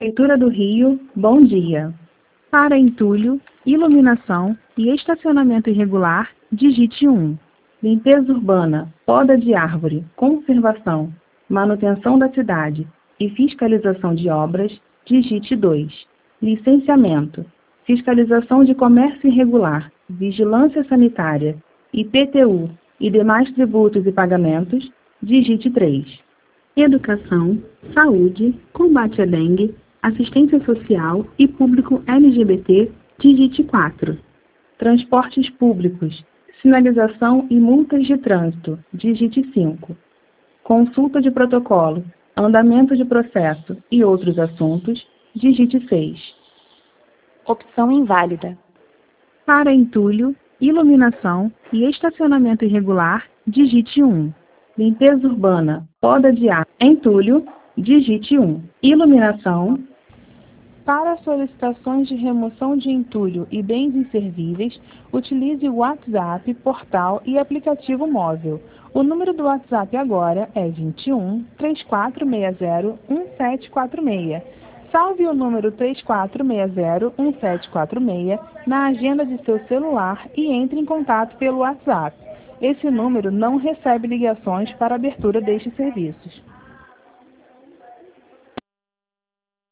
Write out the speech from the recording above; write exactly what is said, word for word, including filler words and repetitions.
Prefeitura do Rio, bom dia. Para entulho, iluminação e estacionamento irregular, digite um. Limpeza urbana, poda de árvore, conservação, manutenção da cidade e fiscalização de obras, digite dois. Licenciamento, fiscalização de comércio irregular, vigilância sanitária, I P T U e demais tributos e pagamentos, digite três. Educação, saúde, combate à dengue, assistência social e público L G B T, digite quatro. Transportes públicos, sinalização e multas de trânsito, digite cinco. Consulta de protocolo, andamento de processo e outros assuntos, digite seis. Opção inválida. Para entulho, iluminação e estacionamento irregular, digite um. Limpeza urbana, poda de ar, entulho, digite um. Iluminação. Para solicitações de remoção de entulho e bens inservíveis, utilize o WhatsApp, portal e aplicativo móvel. O número do WhatsApp agora é vinte e um, três quatro seis zero, um sete quatro seis. Salve o número três quatro seis zero, um sete quatro seis na agenda de seu celular e entre em contato pelo WhatsApp. Esse número não recebe ligações para abertura destes serviços.